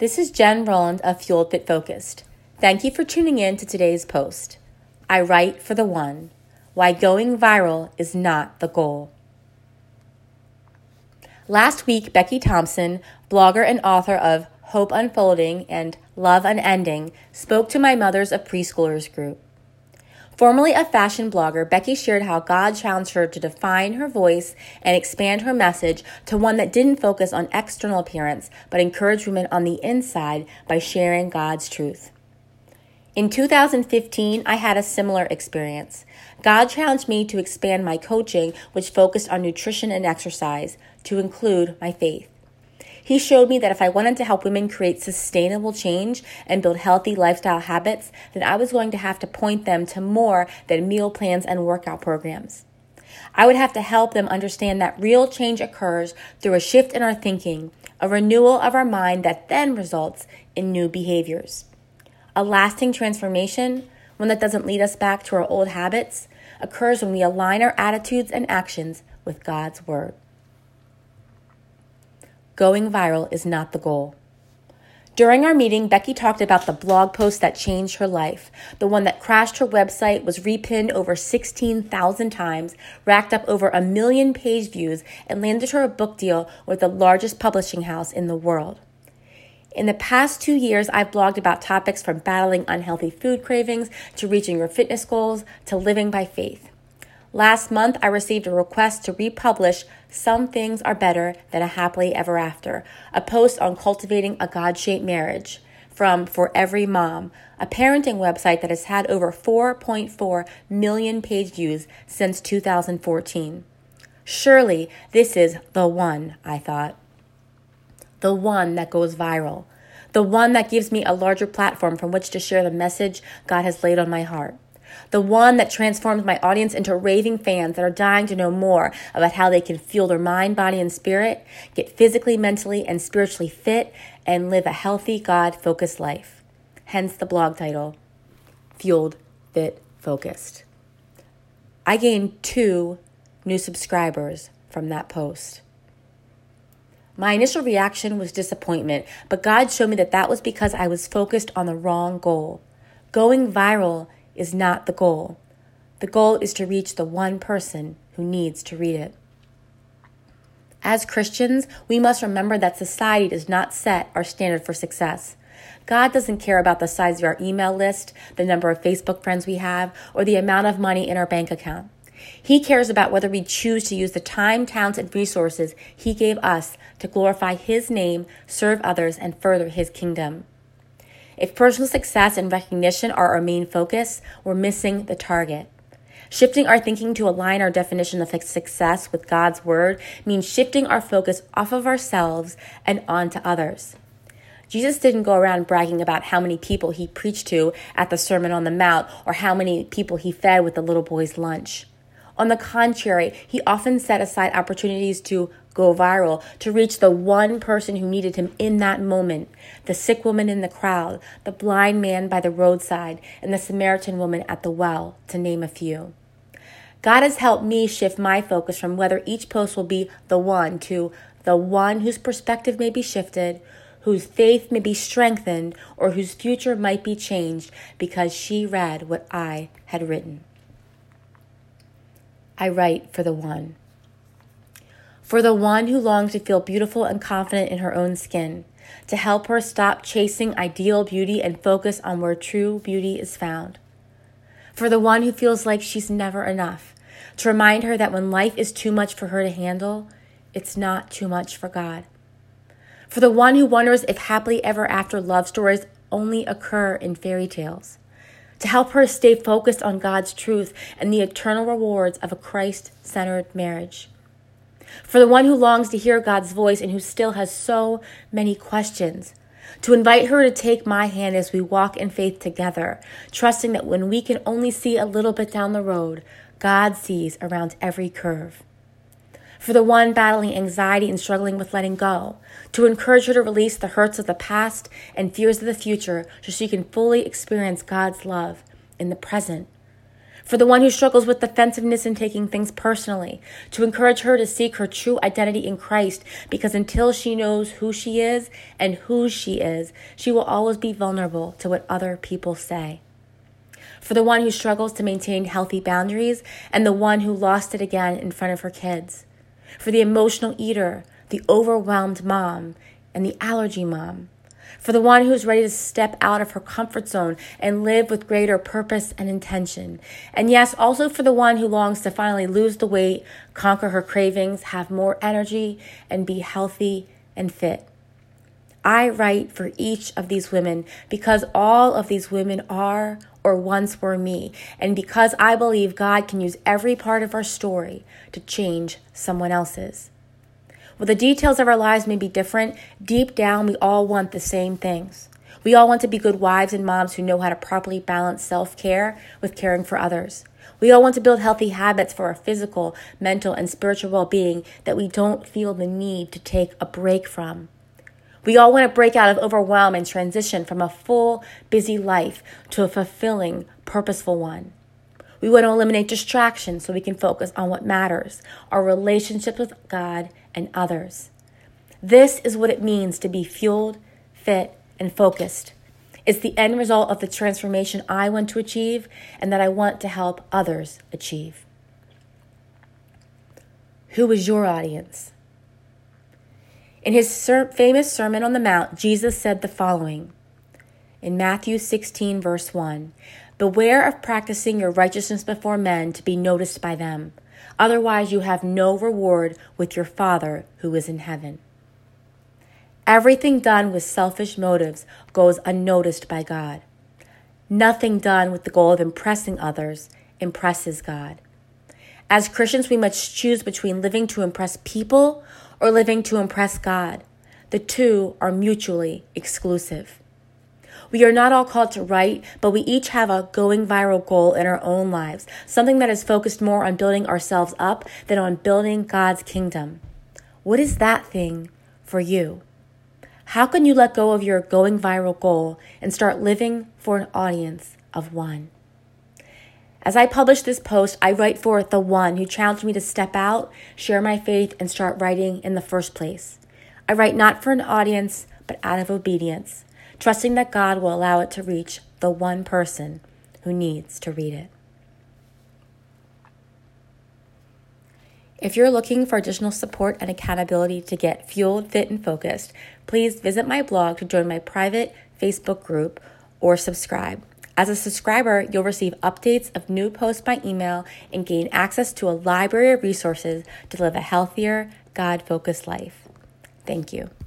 This is Jen Roland of Fueled Fit Focused. Thank you for tuning in to today's post. I write for the one. Why going viral is not the goal. Last week, Becky Thompson, blogger and author of Hope Unfolding and Love Unending, spoke to my Mothers of Preschoolers group. Formerly a fashion blogger, Becky shared how God challenged her to define her voice and expand her message to one that didn't focus on external appearance, but encouraged women on the inside by sharing God's truth. In 2015, I had a similar experience. God challenged me to expand my coaching, which focused on nutrition and exercise, to include my faith. He showed me that if I wanted to help women create sustainable change and build healthy lifestyle habits, then I was going to have to point them to more than meal plans and workout programs. I would have to help them understand that real change occurs through a shift in our thinking, a renewal of our mind that then results in new behaviors. A lasting transformation, one that doesn't lead us back to our old habits, occurs when we align our attitudes and actions with God's Word. Going viral is not the goal. During our meeting, Becky talked about the blog post that changed her life, the one that crashed her website, was repinned over 16,000 times, racked up over 1 million page views, and landed her a book deal with the largest publishing house in the world. In the past 2 years, I've blogged about topics from battling unhealthy food cravings to reaching your fitness goals to living by faith. Last month, I received a request to republish Some Things Are Better Than a Happily Ever After, a post on cultivating a God-shaped marriage from For Every Mom, a parenting website that has had over 4.4 million page views since 2014. Surely this is the one, I thought. The one that goes viral. The one that gives me a larger platform from which to share the message God has laid on my heart. The one that transforms my audience into raving fans that are dying to know more about how they can fuel their mind, body, and spirit, get physically, mentally, and spiritually fit, and live a healthy, God-focused life. Hence the blog title, Fueled Fit Focused. I gained 2 new subscribers from that post. My initial reaction was disappointment, but God showed me that was because I was focused on the wrong goal. Going viral is not the goal. The goal is to reach the one person who needs to read it. As Christians, we must remember that society does not set our standard for success. God doesn't care about the size of our email list, the number of Facebook friends we have, or the amount of money in our bank account. He cares about whether we choose to use the time, talents, and resources He gave us to glorify His name, serve others, and further His kingdom. If personal success and recognition are our main focus, we're missing the target. Shifting our thinking to align our definition of success with God's Word means shifting our focus off of ourselves and onto others. Jesus didn't go around bragging about how many people He preached to at the Sermon on the Mount or how many people He fed with the little boy's lunch. On the contrary, He often set aside opportunities to go viral, to reach the one person who needed Him in that moment, the sick woman in the crowd, the blind man by the roadside, and the Samaritan woman at the well, to name a few. God has helped me shift my focus from whether each post will be the one to the one whose perspective may be shifted, whose faith may be strengthened, or whose future might be changed because she read what I had written. I write for the one. For the one who longs to feel beautiful and confident in her own skin, to help her stop chasing ideal beauty and focus on where true beauty is found. For the one who feels like she's never enough, to remind her that when life is too much for her to handle, it's not too much for God. For the one who wonders if happily ever after love stories only occur in fairy tales, to help her stay focused on God's truth and the eternal rewards of a Christ-centered marriage. For the one who longs to hear God's voice and who still has so many questions, to invite her to take my hand as we walk in faith together, trusting that when we can only see a little bit down the road, God sees around every curve. For the one battling anxiety and struggling with letting go, to encourage her to release the hurts of the past and fears of the future so she can fully experience God's love in the present. For the one who struggles with defensiveness and taking things personally, to encourage her to seek her true identity in Christ, because until she knows who she is and whose she is, she will always be vulnerable to what other people say. For the one who struggles to maintain healthy boundaries and the one who lost it again in front of her kids. For the emotional eater, the overwhelmed mom, and the allergy mom. For the one who's ready to step out of her comfort zone and live with greater purpose and intention. And yes, also for the one who longs to finally lose the weight, conquer her cravings, have more energy, and be healthy and fit. I write for each of these women because all of these women are or once were me, and because I believe God can use every part of our story to change someone else's. While the details of our lives may be different, deep down we all want the same things. We all want to be good wives and moms who know how to properly balance self-care with caring for others. We all want to build healthy habits for our physical, mental, and spiritual well-being that we don't feel the need to take a break from. We all want to break out of overwhelm and transition from a full, busy life to a fulfilling, purposeful one. We want to eliminate distractions so we can focus on what matters, our relationships with God and others. This is what it means to be fueled, fit, and focused. It's the end result of the transformation I want to achieve and that I want to help others achieve. Who is your audience? In his famous Sermon on the Mount, Jesus said the following in Matthew 16, verse 1, "Beware of practicing your righteousness before men to be noticed by them. Otherwise you have no reward with your Father who is in heaven." Everything done with selfish motives goes unnoticed by God. Nothing done with the goal of impressing others impresses God. As Christians, we must choose between living to impress people or living to impress God. The two are mutually exclusive. We are not all called to write, but we each have a going viral goal in our own lives, something that is focused more on building ourselves up than on building God's kingdom. What is that thing for you? How can you let go of your going viral goal and start living for an audience of one? As I publish this post, I write for the one who challenged me to step out, share my faith, and start writing in the first place. I write not for an audience, but out of obedience, trusting that God will allow it to reach the one person who needs to read it. If you're looking for additional support and accountability to get fueled, fit, and focused, please visit my blog to join my private Facebook group or subscribe. As a subscriber, you'll receive updates of new posts by email and gain access to a library of resources to live a healthier, God-focused life. Thank you.